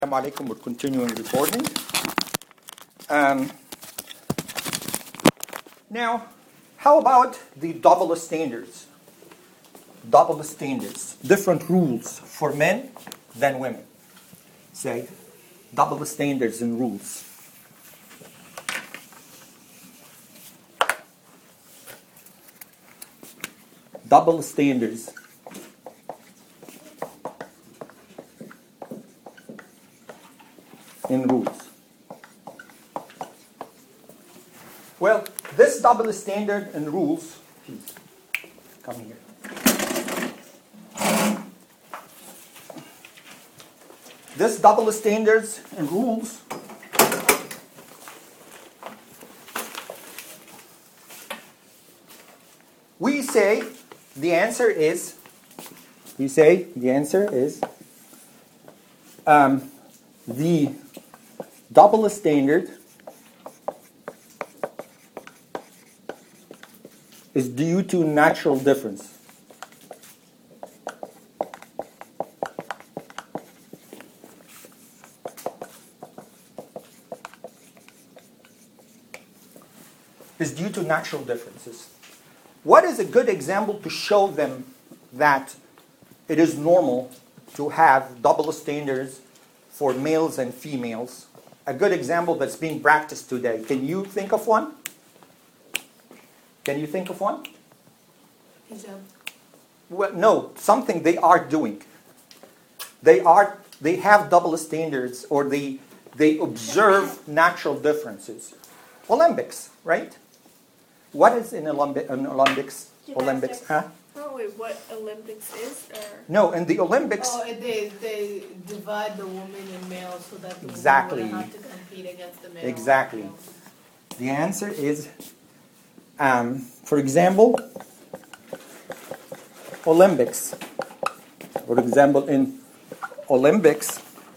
Assalamu alaikum, we're continuing recording. Now, how about the double standards? Double standards, different rules for men than women. Say, double standards and rules. Double standards. In rules. Well, this double standard and rules, please come here. This double standards and rules we say the answer is the double standard is due to natural difference. Is due to natural differences. What is a good example to show them that it is normal to have double standards for males and females? A good example that's being practiced today. Can you think of one? Can you think of one? Hijab. Well, no, something they are doing. They have double standards, or they observe natural differences. Olympics, right? What is in Olympics? Olympics, huh? Oh wait, what Olympics is? Or? No, in the Olympics. Oh, they divide the women and males so that the Exactly. women have to compete against the males. Exactly. The answer is, for example, Olympics. For example, in Olympics,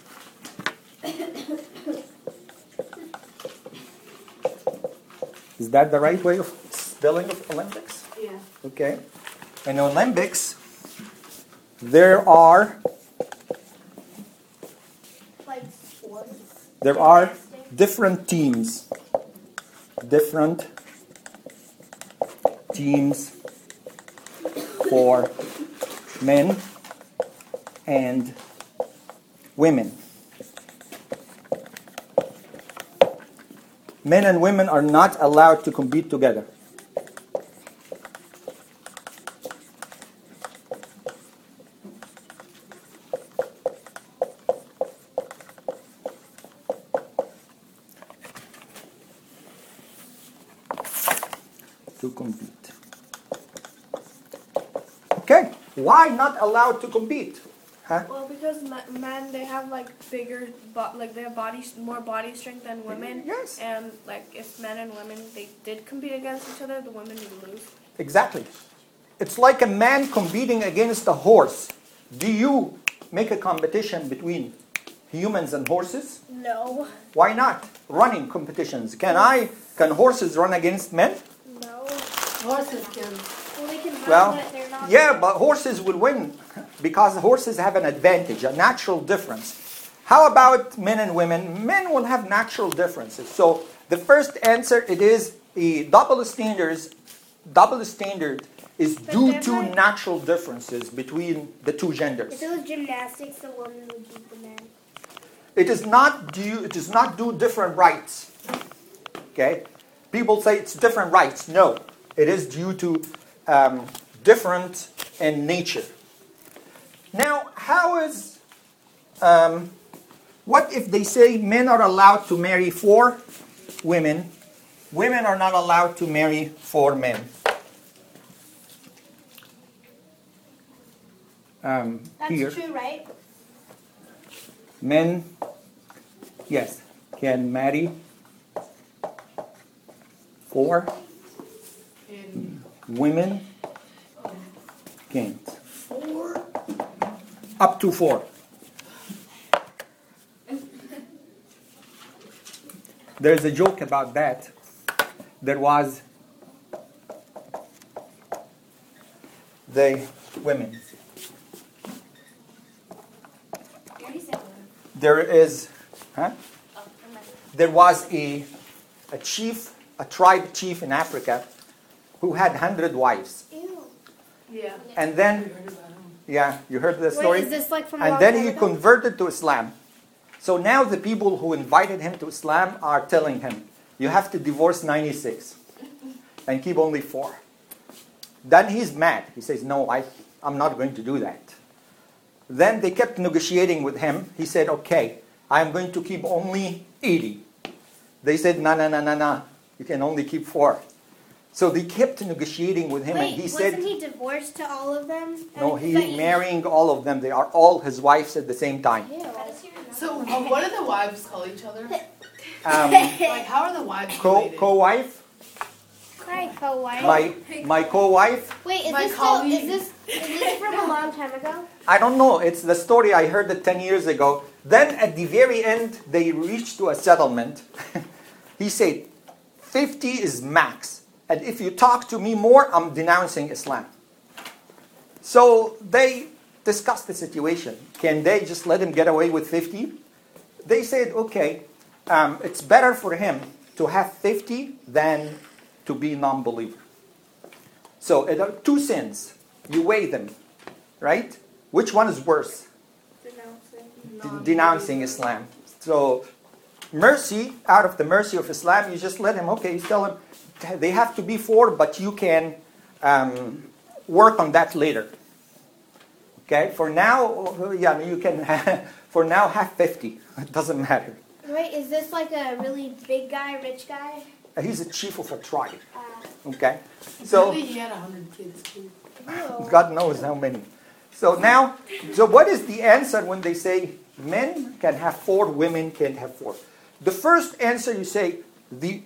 is that the right way of spelling of Olympics? Yeah. Okay. In Olympics, there are different teams. Different teams for men and women. Men and women are not allowed to compete together. To compete. Okay, why not allowed to compete? Huh? Well, because men they have like bigger, they have more body strength than women. Yes. And like if men and women they did compete against each other, the women would lose. Exactly. It's like a man competing against a horse. Do you make a competition between humans and horses? No. Why not? Running competitions. Can horses run against men? No. Horses can. Well, they can run, Well, but they're not. yeah, but horses will win because horses have an advantage, a natural difference. How about men and women? Men will have natural differences. So the first answer, it is a double standard is due to natural differences between the two genders. If it was gymnastics, the woman would beat the man. It is not due different rights. Okay? People say it's different rights. No. It is due to different in nature. Now, what if they say men are allowed to marry 4 women, women are not allowed to marry 4 men? That's Here, true, right? men, yes, can marry 4. Women can't. 4? Up to 4. There's a joke about that. There was the women. there is, there was a chief, a tribe chief in Africa who had 100 wives. Ew. Yeah. And then, yeah, you heard the story? Wait, is this like from a And long then time he ago? converted to Islam. So now the people who invited him to Islam are telling him, you have to divorce 96 and keep only 4. Then he's mad. He says, no, I'm not going to do that. Then they kept negotiating with him. He said, okay, I'm going to keep only 80. They said, no. You can only keep 4. So they kept negotiating with him, Wait, and he wasn't said, he divorced to all of them? no, But he marrying all of them. They are all his wives at the same time. Ew. So what do the wives call each other? Um, Like, how are the wives related? co-wife, Hi, co-wife. my co-wife. Wait, is My this still, colleague. is this from a long time ago? I don't know. It's the story I heard it 10 years ago. Then at the very end, they reached to a settlement. He said, 50 is max. And if you talk to me more, I'm denouncing Islam. So they discussed the situation. Can they just let him get away with 50? They said, okay, it's better for him to have 50 than to be non-believer. So there are 2 sins. You weigh them, right? Which one is worse? Denouncing Islam. So mercy, out of the mercy of Islam, you just let him, okay, you tell him, they have to be 4, but you can work on that later. Okay, for now, yeah, you can, for now, have 50. It doesn't matter. Wait, is this like a really big guy, rich guy? He's a chief of a tribe. Okay, so Maybe he had 100 kids too. God knows how many. So now, so what is the answer when they say men can have 4, women can't have 4? The first answer you say the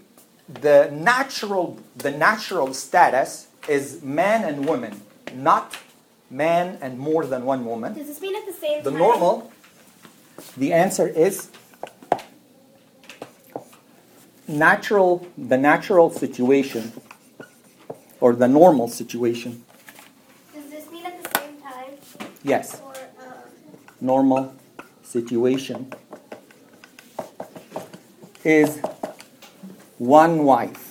natural status is man and woman, not man and more than one woman. Does this mean at the same The time? normal, the answer is the natural situation or the normal situation. Does this mean at the same time? Yes. Or, Normal situation is 1 wife.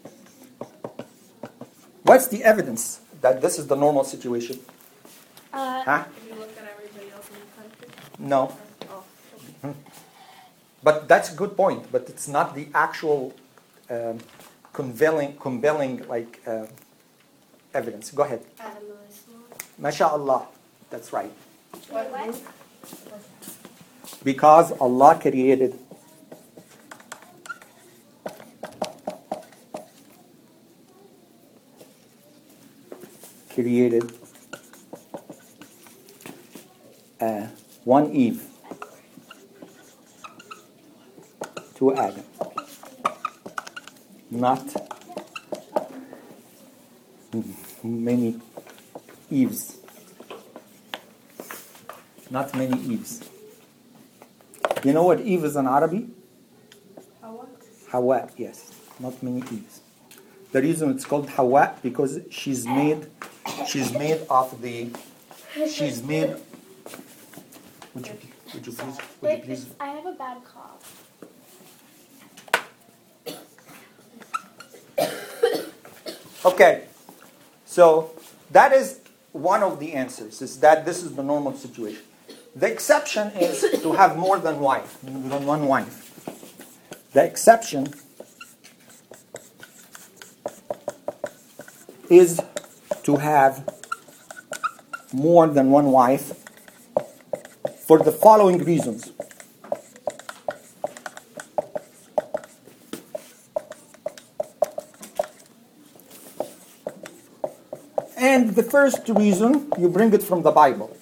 What's the evidence that this is the normal situation? Huh? If you look at everybody else in the country. No. Oh. But that's a good point. But it's not the actual compelling like evidence. Go ahead. Adam was small. MashaAllah. That's right. what? Because Allah created one Eve to Adam, not many Eves. Not many Eves. You know what Eve is in Arabic? Hawa? Hawa, yes. Not many Eves. The reason it's called Hawa because she's made of the, she's made, would you please? I have a bad cough. Okay, so that is one of the answers, is that this is the normal situation. The exception is to have more than one wife. The exception is to have more than one wife for the following reasons. And the first reason, you bring it from the Bible.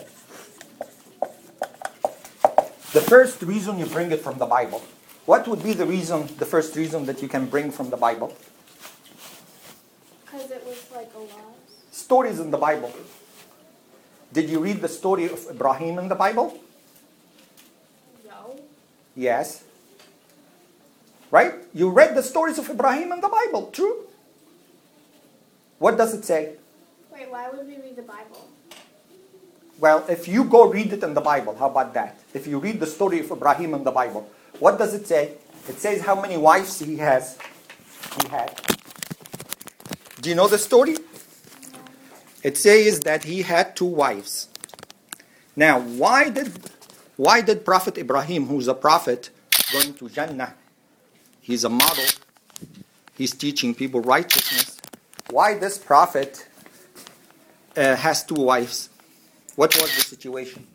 The first reason you bring it from the Bible. What would be the first reason that you can bring from the Bible? Because it was like a lot. Stories in the Bible. Did you read the story of Ibrahim in the Bible? No. Yes. Right? You read the stories of Ibrahim in the Bible, true? What does it say? Wait, why would we read the Bible? Well, if you go read it in the Bible, how about that? If you read the story of Ibrahim in the Bible, what does it say? It says how many wives he had. Do you know the story? It says that he had 2 wives. Now, why did Prophet Ibrahim, who's a prophet, going to Jannah? He's a model. He's teaching people righteousness. Why this prophet has 2 wives? What was the situation?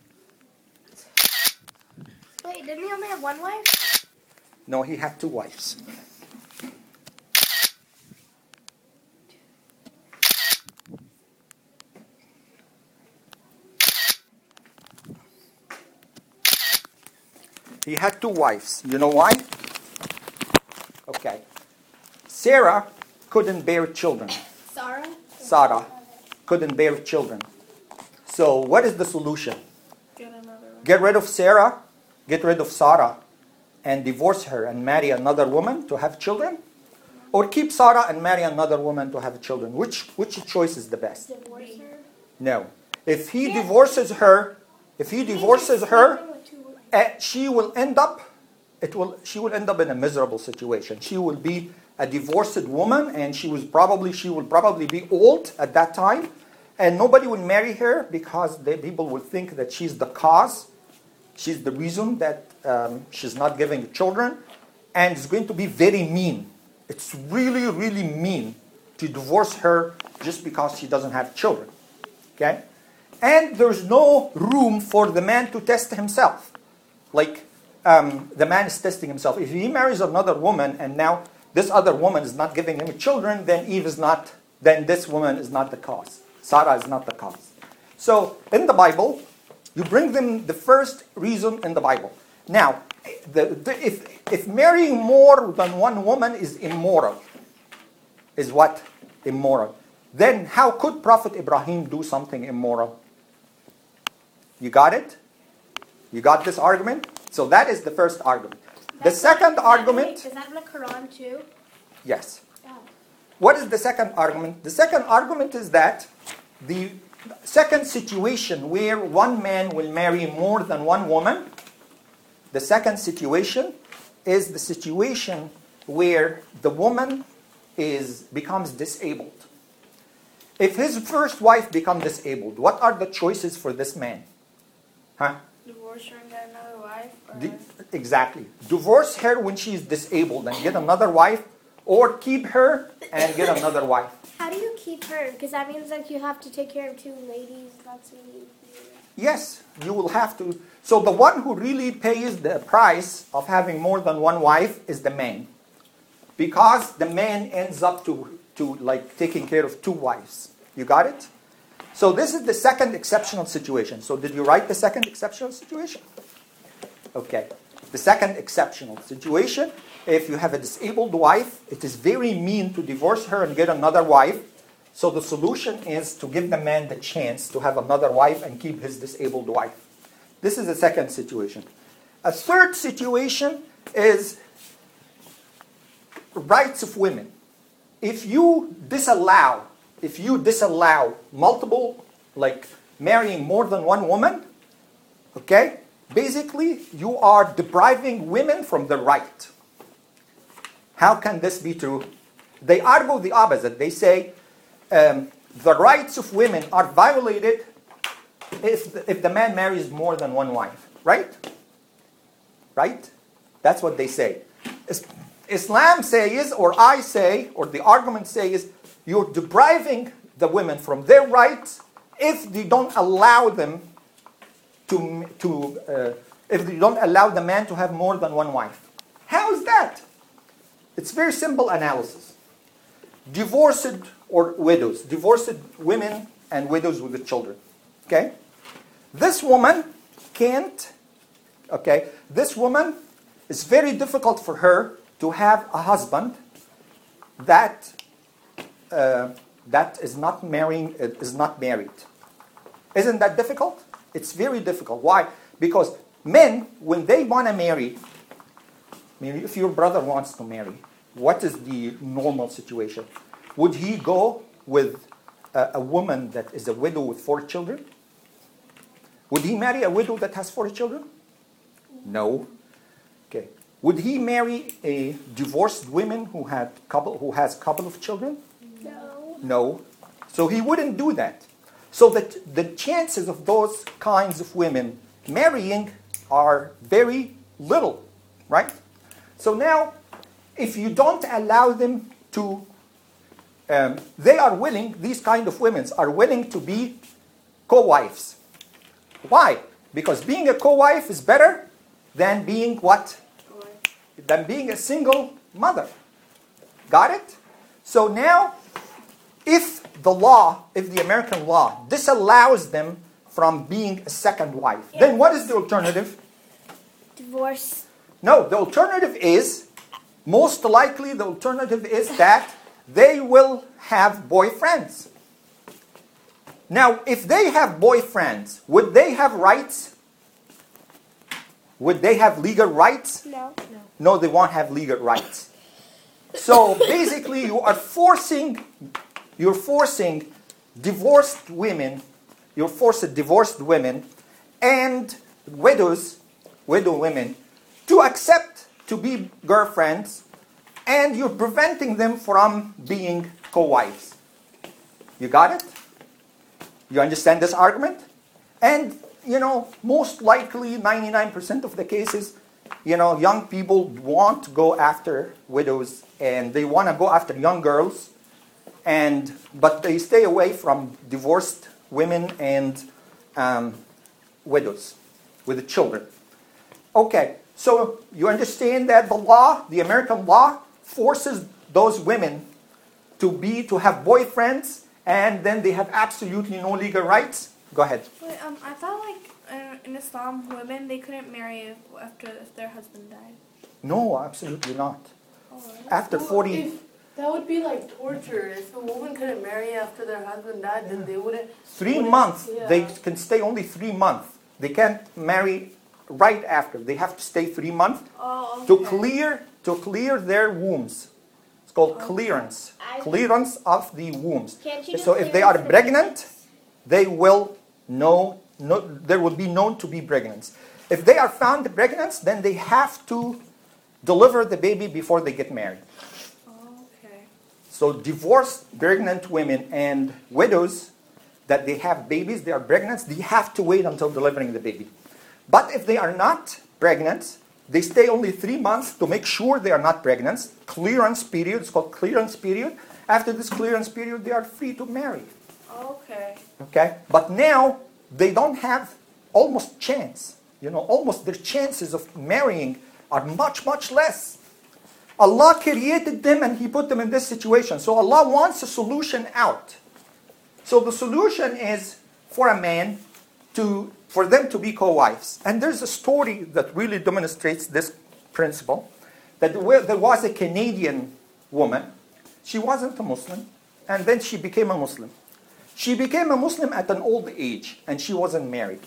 Wait, didn't he only have 1 wife? No, he had 2 wives. He had 2 wives. You know why? Okay. Sarah couldn't bear children. Sarah couldn't bear children. So what is the solution? Get another one. Get rid of Sarah, get rid of Sarah, and divorce her and marry another woman to have children? Or keep Sarah and marry another woman to have children? Which choice is the best? Divorce her? No. If he divorces her, she will end up in a miserable situation. She will be a divorced woman, and she will probably be old at that time, and nobody will marry her because the people will think that she's the cause, she's the reason that she's not giving children, and it's going to be very mean. It's really, really mean to divorce her just because she doesn't have children. Okay? And there's no room for the man to test himself. Like, the man is testing himself. If he marries another woman and now this other woman is not giving him children, then this woman is not the cause. Sarah is not the cause. So, in the Bible, you bring them the first reason in the Bible. Now, if marrying more than one woman is immoral, is what? Immoral. Then how could Prophet Ibrahim do something immoral? You got it? You got this argument? So that is the first argument. The second argument... Is that in the Quran too? Yes. Oh. What is the second argument? The second argument is that the second situation where one man will marry more than one woman, the second situation is the situation where the woman becomes disabled. If his first wife becomes disabled, what are the choices for this man? Huh? Divorce her and get another wife? Exactly. Divorce her when she's disabled and get another wife, or keep her and get another wife. How do you keep her? Because that means like you have to take care of 2 ladies. That's really... Yes, you will have to. So the one who really pays the price of having more than one wife is the man. Because the man ends up to like taking care of 2 wives. You got it? So this is the second exceptional situation. So did you write the second exceptional situation? Okay. The second exceptional situation, if you have a disabled wife, it is very mean to divorce her and get another wife. So the solution is to give the man the chance to have another wife and keep his disabled wife. This is the second situation. A third situation is rights of women. If you disallow multiple, like marrying more than one woman, okay, basically you are depriving women from the right. How can this be true? They argue the opposite. They say the rights of women are violated if the man marries more than one wife, right? Right? That's what they say. Islam says, or I say, or the argument says, you're depriving the women from their rights if they don't allow them if they don't allow the man to have more than one wife. How is that? It's very simple analysis. Divorced or widows, divorced women and widows with the children. Okay? This woman can't, okay, this woman, it's very difficult for her to have a husband that is not married. Isn't that difficult? It's very difficult. Why? Because men, when they want to marry, I mean, if your brother wants to marry, what is the normal situation? Would he go with a woman that is a widow with 4 children? Would he marry a widow that has 4 children? No. Okay. Would he marry a divorced woman who has a couple of children? No. No. So he wouldn't do that. So that the chances of those kinds of women marrying are very little, right? So now, if you don't allow them to, these kind of women are willing to be co-wives. Why? Because being a co-wife is better than being what? Than being a single mother. Got it? So now, if the American law disallows them from being a second wife, then what is the alternative? Divorce. No, the alternative is, most likely the alternative is that they will have boyfriends. Now, if they have boyfriends, would they have rights? Would they have legal rights? No. No, they won't have legal rights. So basically, you're forcing divorced women and widow women to accept to be girlfriends, and you're preventing them from being co-wives. You got it? You understand this argument? And, most likely 99% of the cases, young people want to go after widows and they want to go after young girls, but they stay away from divorced women and widows with the children. Okay, so you understand that the American law, forces those women to have boyfriends, and then they have absolutely no legal rights. Go ahead. Wait, I thought in Islam, women, they couldn't marry if their husband died. No, absolutely not. Oh, really? After 40... That would be like torture. If a woman couldn't marry after their husband died, then they wouldn't... 3 months. Yeah. They can stay only 3 months. They can't marry right after. They have to stay 3 months to clear their wombs. It's called clearance. Clearance of the wombs. So if they are pregnant, they will there will be known to be pregnant. If they are found pregnant, then they have to deliver the baby before they get married. Okay. So divorced pregnant women and widows that they have babies, they are pregnant, they have to wait until delivering the baby. But if they are not pregnant, they stay only 3 months to make sure they are not pregnant. Clearance period, it's called clearance period. After this clearance period, they are free to marry. Okay. Okay? But now, they don't have almost chance. Almost their chances of marrying are much, much less. Allah created them and He put them in this situation. So Allah wants a solution out. So the solution is for a man for them to be co-wives. And there's a story that really demonstrates this principle. That there was a Canadian woman. She wasn't a Muslim. And then she became a Muslim. She became a Muslim at an old age. And she wasn't married.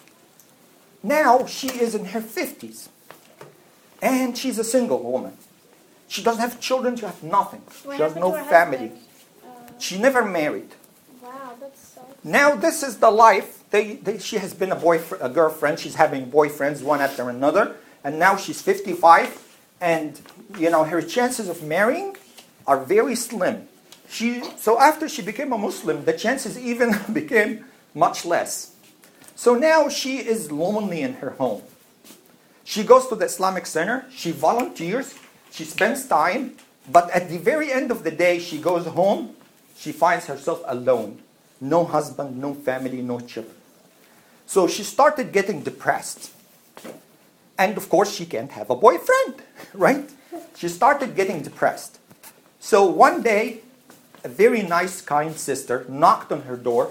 Now she is in her 50s. And she's a single woman. She doesn't have children. She has nothing. She has no family. She never married. Wow, that's so... Now this is the life. She has been a girlfriend. She's having boyfriends one after another. And now she's 55. And, her chances of marrying are very slim. So after she became a Muslim, the chances even became much less. So now she is lonely in her home. She goes to the Islamic Center. She volunteers. She spends time. But at the very end of the day, she goes home. She finds herself alone. No husband, no family, no children. So she started getting depressed. And of course, she can't have a boyfriend, right? She started getting depressed. So one day, a very nice, kind sister knocked on her door.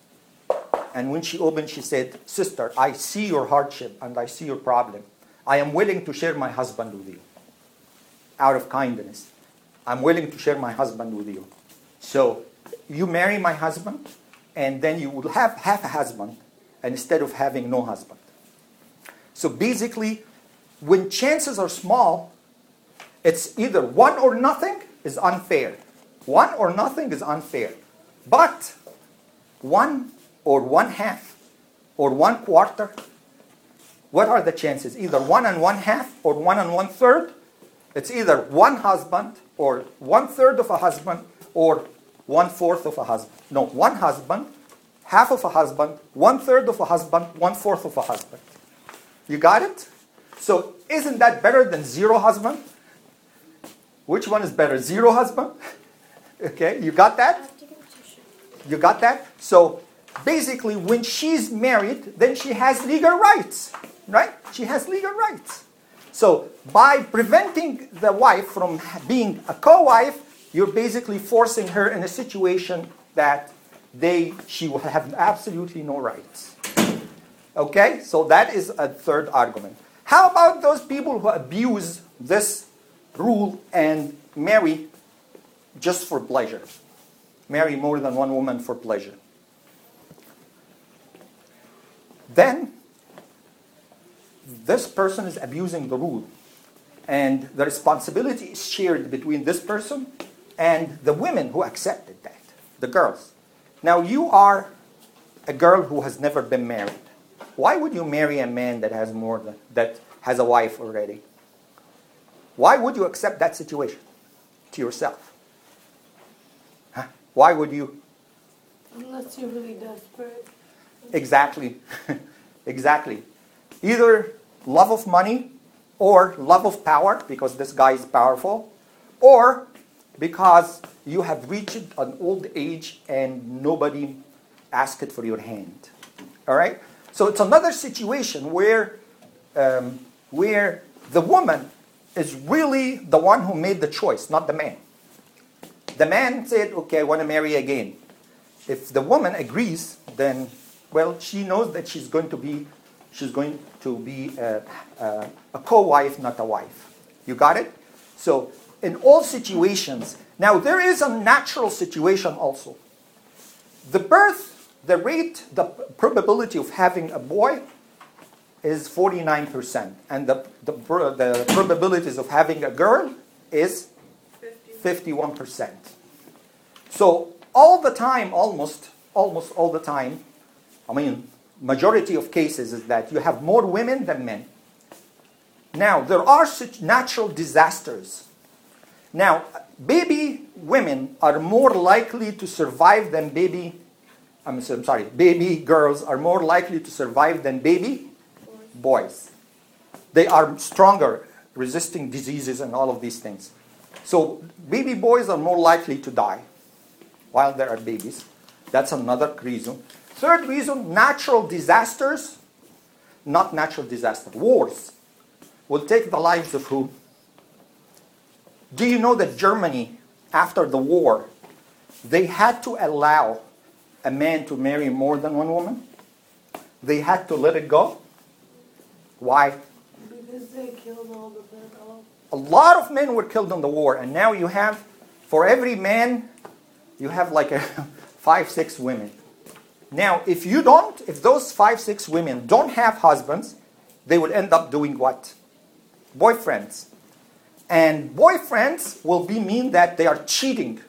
And when she opened, she said, "Sister, I see your hardship and I see your problem. I am willing to share my husband with you. Out of kindness. I'm willing to share my husband with you. So you marry my husband, and then you will have half a husband instead of having no husband." So basically, when chances are small, it's either one or nothing is unfair. One or nothing is unfair. But one or one half or 1/4, what are the chances? Either 1 1/2 or 1 1/3. It's either one husband or 1/3 of a husband or 1/4 of a husband. No, one husband, half of a husband, 1/3 of a husband, 1/4 of a husband. You got it? So isn't that better than 0 husband? Which one is better? 0 husband? Okay, you got that? You got that? So basically, when she's married, then she has legal rights, right? She has legal rights. So by preventing the wife from being a co-wife, you're basically forcing her in a situation that she will have absolutely no rights. Okay, so that is a third argument. How about those people who abuse this rule and marry just for pleasure? Marry more than one woman for pleasure. Then, this person is abusing the rule. And the responsibility is shared between this person and the women who accepted that, the girls. Now, you are a girl who has never been married. Why would you marry a man that has a wife already? Why would you accept that situation to yourself? Huh? Why would you? Unless you're really desperate. Exactly. Exactly. Either love of money or love of power, because this guy is powerful, or because you have reached an old age and nobody asked for your hand. All right? So it's another situation where the woman is really the one who made the choice, not the man. The man said, okay, I want to marry again. If the woman agrees, then, well, she knows that she's going to be a co-wife, not a wife. You got it? So in all situations, now there is a natural situation also. The probability of having a boy is 49%, and the probabilities of having a girl is 51%. So all the time, almost all the time, majority of cases is that you have more women than men. Now, there are such natural disasters. Now, baby women are more likely to survive than baby girls are more likely to survive than baby boys. They are stronger, resisting diseases and all of these things. So, baby boys are more likely to die while they are babies. That's another reason. Third reason, natural disasters, not natural disaster, wars, will take the lives of who? Do you know that Germany, after the war, they had to allow a man to marry more than one woman? They had to let it go? Why? Because they killed all the men off. A lot of men were killed in the war, and now you have, for every man, you have like 5-6 women. Now, if those 5-6 women don't have husbands, they would end up doing what? Boyfriends. And boyfriends will mean that they are cheating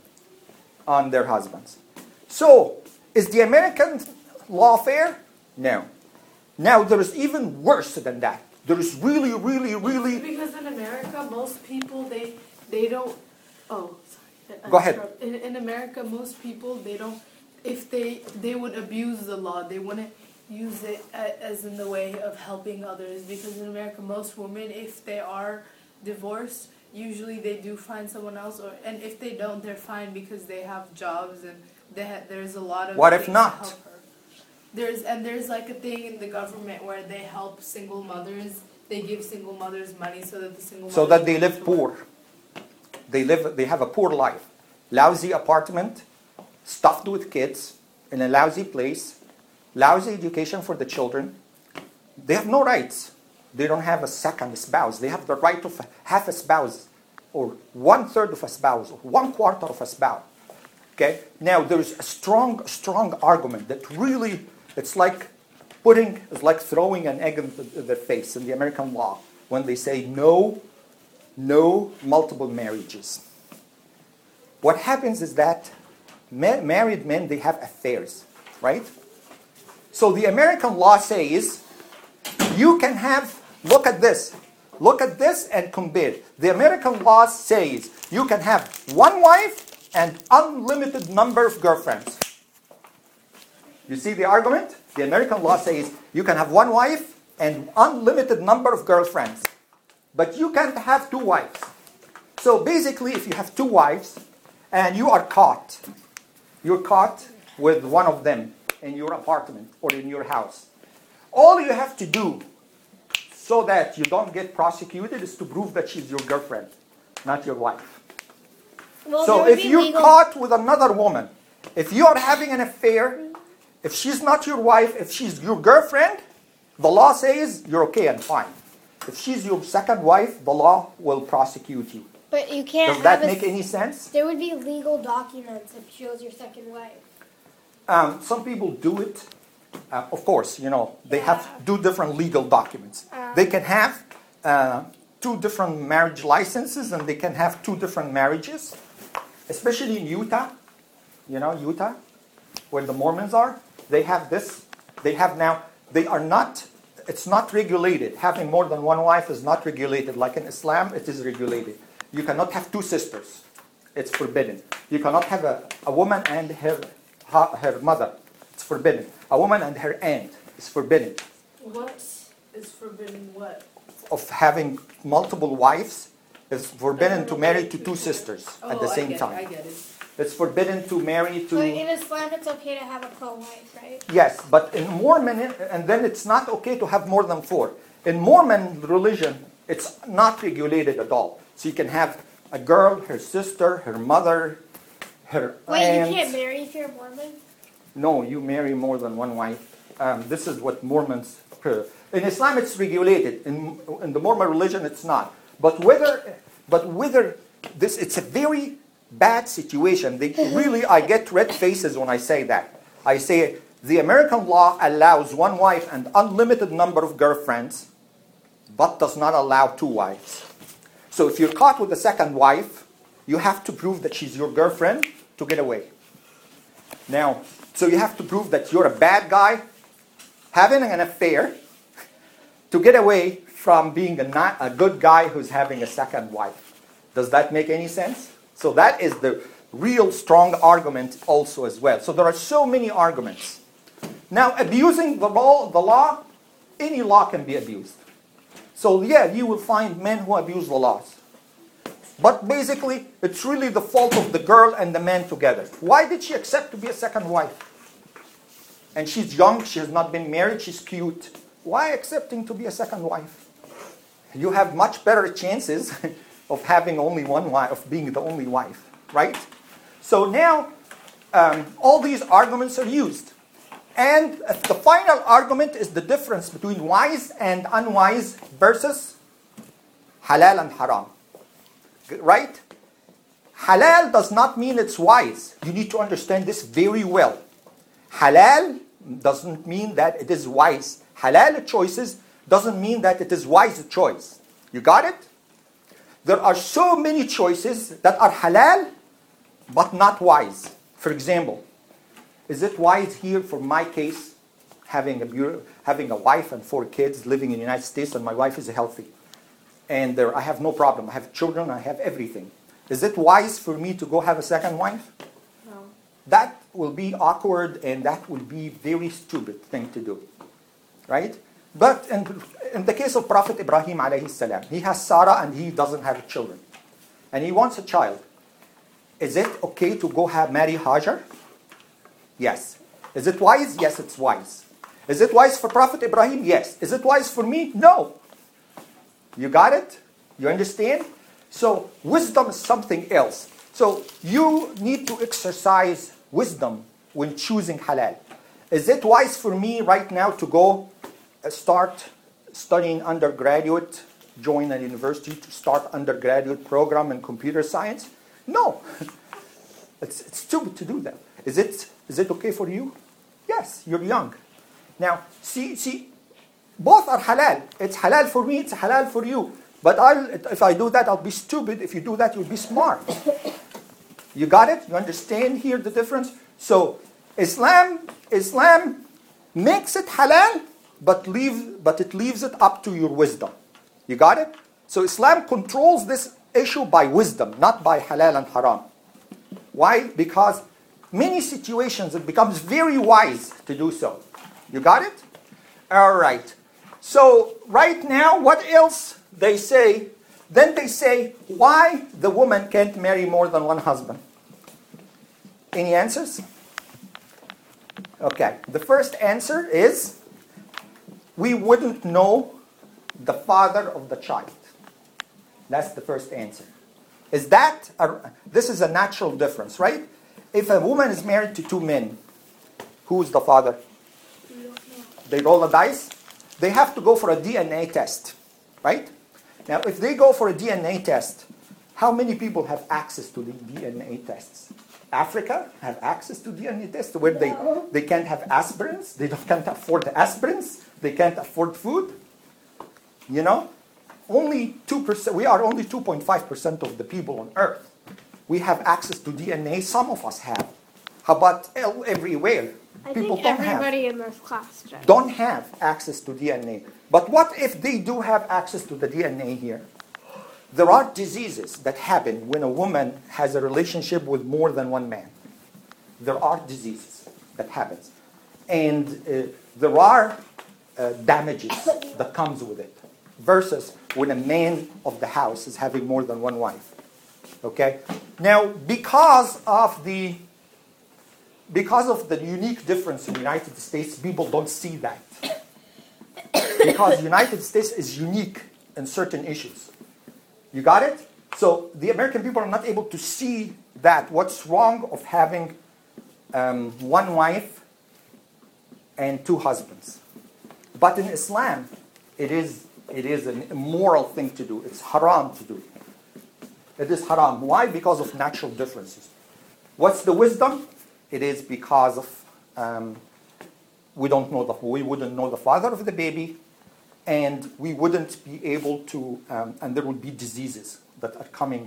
on their husbands. So, is the American law fair? No. Now, there is even worse than that. There is really... Because in America, most people, they don't... Oh, sorry. Go ahead. In America, most people, they don't... If they would abuse the law, they wouldn't use it as in the way of helping others. Because in America, most women, if they are divorced, usually they do find someone else. And if they don't, they're fine because they have jobs and there's a lot of... What if not? There's like a thing in the government where they help single mothers. They give single mothers money so that the single mothers... So that they live poor. They have a poor life. Lousy apartment, stuffed with kids, in a lousy place, lousy education for the children. They have no rights. They don't have a second spouse. They have the right of half a spouse, or 1/3 of a spouse, or 1/4 of a spouse. Okay? Now, there is a strong argument that really, it's like throwing an egg in their face in the American law when they say no multiple marriages. What happens is that married men, they have affairs, right? So the American law says you can have, look at this and compare. The American law says you can have one wife and unlimited number of girlfriends. You see the argument? The American law says you can have one wife and unlimited number of girlfriends. But you can't have two wives. So basically, if you have two wives and you are caught, you're caught with one of them in your apartment or in your house, all you have to do so that you don't get prosecuted is to prove that she's your girlfriend, not your wife. Well, So there would if be you're legal- caught with another woman, if you are having an affair, if she's not your wife, if she's your girlfriend, the law says you're okay and fine. If she's your second wife, the law will prosecute you. But you can't Does that have make any sense? There would be legal documents if she was your second wife. Some people do it. Of course, they have Yeah. two different legal documents. They can have two different marriage licenses and they can have two different marriages. Especially in Utah, Utah, where the Mormons are, they have this. They have now, it's not regulated. Having more than one wife is not regulated. Like in Islam, it is regulated. You cannot have two sisters. It's forbidden. You cannot have a woman and her mother. It's forbidden. A woman and her aunt is forbidden. What is forbidden? What? Of having multiple wives, it's forbidden to marry to two sisters at the same time. I get it. It's forbidden to marry So to... in Islam, it's okay to have a co-wife, right? Yes, but in Mormon, and then it's not okay to have more than four. In Mormon religion, it's not regulated at all. So you can have a girl, her sister, her mother, her Wait, aunt. you can't marry if you're Mormon? No, you marry more than one wife. This is what Mormons... In Islam, it's regulated. In the Mormon religion, it's not. But whether this, it's a very bad situation. I get red faces when I say that. I say the American law allows one wife and unlimited number of girlfriends, but does not allow two wives. So if you're caught with a second wife, you have to prove that she's your girlfriend to get away. Now, so you have to prove that you're a bad guy having an affair to get away from being a good guy who's having a second wife. Does that make any sense? So that is the real strong argument also as well. So there are so many arguments. Now, abusing the law, any law can be abused. So yeah, you will find men who abuse the laws. But basically, it's really the fault of the girl and the man together. Why did she accept to be a second wife? And she's young, she has not been married, she's cute. Why accepting to be a second wife? You have much better chances of having only one wife, of being the only wife, right? So now, all these arguments are used. And the final argument is the difference between wise and unwise versus halal and haram. Right? Halal does not mean it's wise. You need to understand this very well. Halal doesn't mean that it is wise. Halal choices doesn't mean that it is wise choice. You got it? There are so many choices that are halal but not wise. For example, is it wise here for my case, having a wife and 4 kids living in the United States, and my wife is healthy? And I have no problem. I have children, I have everything. Is it wise for me to go have a second wife? No. That will be awkward and that will be very stupid thing to do. Right? But in the case of Prophet Ibrahim alayhi salam, he has Sarah and he doesn't have children. And he wants a child. Is it okay to go marry Hajar? Yes. Is it wise? Yes, it's wise. Is it wise for Prophet Ibrahim? Yes. Is it wise for me? No. You got it? You understand? So wisdom is something else. So you need to exercise wisdom when choosing halal. Is it wise for me right now to go start studying undergraduate, join a university to start undergraduate program in computer science? No. It's stupid to do that. Is it okay for you? Yes, you're young. Now, see, both are halal. It's halal for me, it's halal for you. But if I do that, I'll be stupid. If you do that, you'll be smart. You got it? You understand here the difference? So Islam makes it halal, but it leaves it up to your wisdom. You got it? So Islam controls this issue by wisdom, not by halal and haram. Why? Because many situations it becomes very wise to do so. You got it? All right. So right now, what else they say? Then they say, why the woman can't marry more than one husband? Any answers? Okay. The first answer is, we wouldn't know the father of the child. That's the first answer. This is a natural difference, right? If a woman is married to two men, who is the father? They roll the dice. They have to go for a DNA test, right? Now, if they go for a DNA test, how many people have access to the DNA tests? Africa have access to DNA tests where they can't have aspirins. They can't afford aspirins. They can't afford food. You know? Only 2%. We are only 2.5% of the people on Earth. We have access to DNA. Some of us have. How about everywhere? People I think everybody in this class does. don't have access to DNA. But what if they do have access to the DNA here? There are diseases that happen when a woman has a relationship with more than one man. There are diseases that happens. And there are damages that comes with it. Versus when a man of the house is having more than one wife. Okay? Now, because of the unique difference in the United States, people don't see that. Because the United States is unique in certain issues. You got it? So the American people are not able to see that. What's wrong of having one wife and two husbands? But in Islam, it is an immoral thing to do. It's haram to do. It is haram. Why? Because of natural differences. What's the wisdom? It is because of we wouldn't know the father of the baby, and we wouldn't be able to, and there would be diseases that are coming.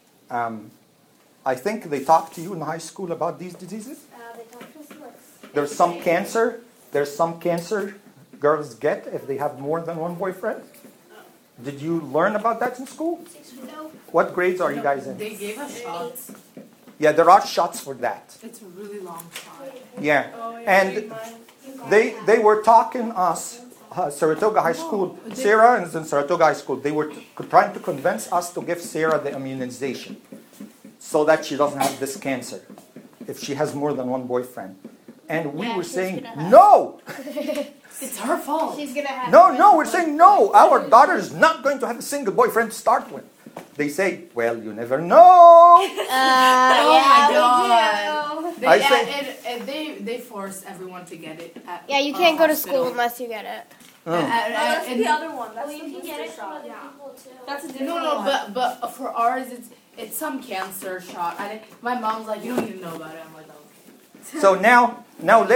I think they talked to you in high school about these diseases. They talk to us. There's some cancer. There's some cancer girls get if they have more than one boyfriend. Did you learn about that in school? No. What grades are you guys in? They gave us shots. Yeah, there are shots for that. It's a really long shot. Yeah, Oh, yeah, and mine. they were talking us, Saratoga High School, Sarah is in Saratoga High School. They were trying to convince us to give Sarah the immunization so that she doesn't have this cancer if she has more than one boyfriend. And we were saying, no! It's her fault. She's gonna have. No, we're saying no. Our daughter is not going to have a single boyfriend to start with. They say, well, you never know. Oh Yeah, my God. we do. They force everyone to get it. At Yeah, you our can't go to hospital. school unless you get it. No, that's and- the other one. That's Well, the you can booster get it from shot. other Yeah. people too. That's a different No, one. but for ours, it's some cancer shot. My mom's like, you don't even know about it. I'm like, oh. So now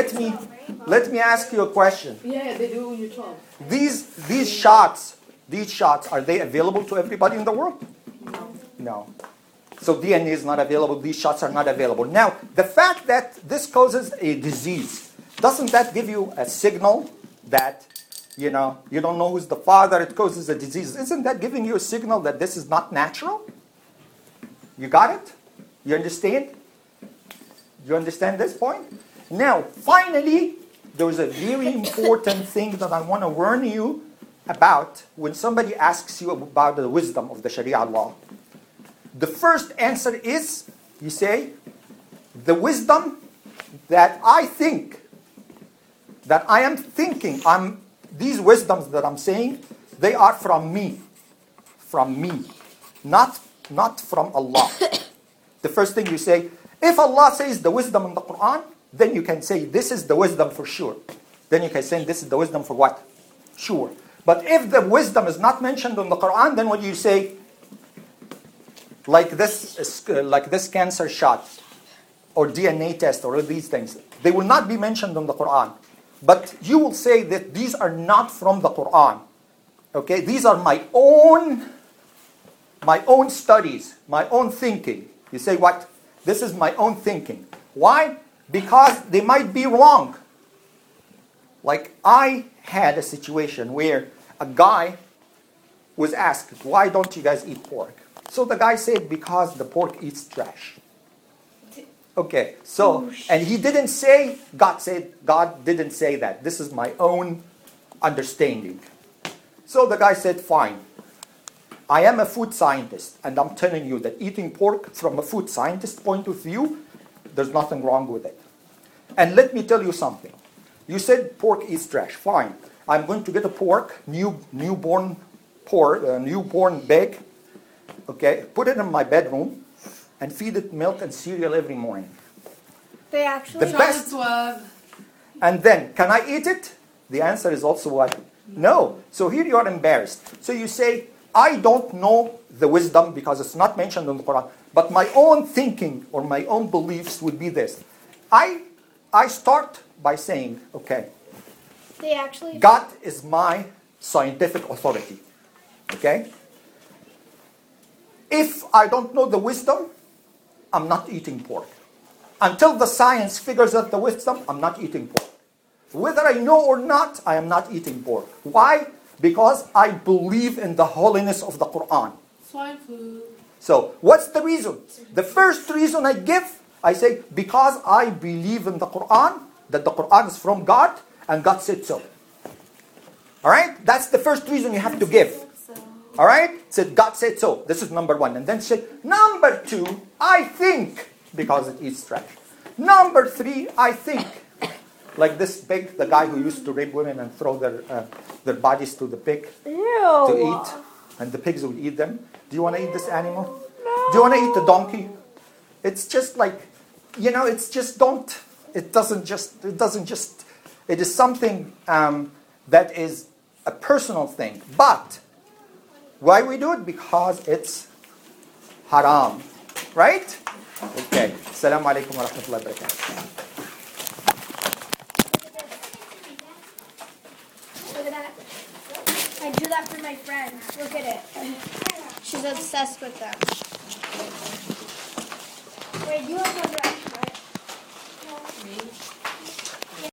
let me ask you a question. Yeah, they do when you're 12. These shots, are they available to everybody in the world? No. So DNA is not available. These shots are not available. Now, the fact that this causes a disease, doesn't that give you a signal that, you don't know who's the father, it causes a disease? Isn't that giving you a signal that this is not natural? You got it? You understand? You understand this point? Now, finally, there's a very important thing that I want to warn you about when somebody asks you about the wisdom of the Sharia law. The first answer is, you say, the wisdom that I think, that I am thinking, these wisdoms that I'm saying, they are from me. From me. Not from Allah. The first thing you say, if Allah says the wisdom in the Quran, then you can say this is the wisdom for sure. Then you can say this is the wisdom for what? Sure. But if the wisdom is not mentioned in the Quran, then what do you say? Like this cancer shot or DNA test or these things. They will not be mentioned in the Quran. But you will say that these are not from the Quran. Okay? These are my own studies, my own thinking. You say what? This is my own thinking. Why? Because they might be wrong. Like I had a situation where a guy was asked, why don't you guys eat pork? So the guy said, because the pork eats trash. Okay, so, and he didn't say, God didn't say that. This is my own understanding. So the guy said, fine. I am a food scientist, and I'm telling you that eating pork from a food scientist point of view, there's nothing wrong with it. And let me tell you something. You said pork eats trash. Fine. I'm going to get a pork, newborn pig, okay, put it in my bedroom, and feed it milk and cereal every morning. They actually. The best. And then, can I eat it? The answer is also what? No. So here you are embarrassed. So you say, I don't know the wisdom because it's not mentioned in the Quran. But my own thinking or my own beliefs would be this. I start by saying, okay, They actually. God is my scientific authority. Okay? If I don't know the wisdom, I'm not eating pork. Until the science figures out the wisdom, I'm not eating pork. Whether I know or not, I am not eating pork. Why? Because I believe in the holiness of the Quran. Swine flu. So, what's the reason? The first reason I give, I say, because I believe in the Quran, that the Quran is from God, and God said so. Alright? That's the first reason you have to give. Alright? Said God said so. This is number one. And then say, number two, I think, because it eats trash. Number three, I think. Like this pig, the guy who used to rape women and throw their bodies to the pig to eat. And the pigs would eat them. Do you want to eat this animal? No. Do you want to eat the donkey? It's just like, it's just it is something that is a personal thing. But why we do it? Because it's haram. Right? Okay. Assalamu alaikum wa rahmatullahi wa barakatuh. Look at that. I do that for my friends. Look at it. She's obsessed with them.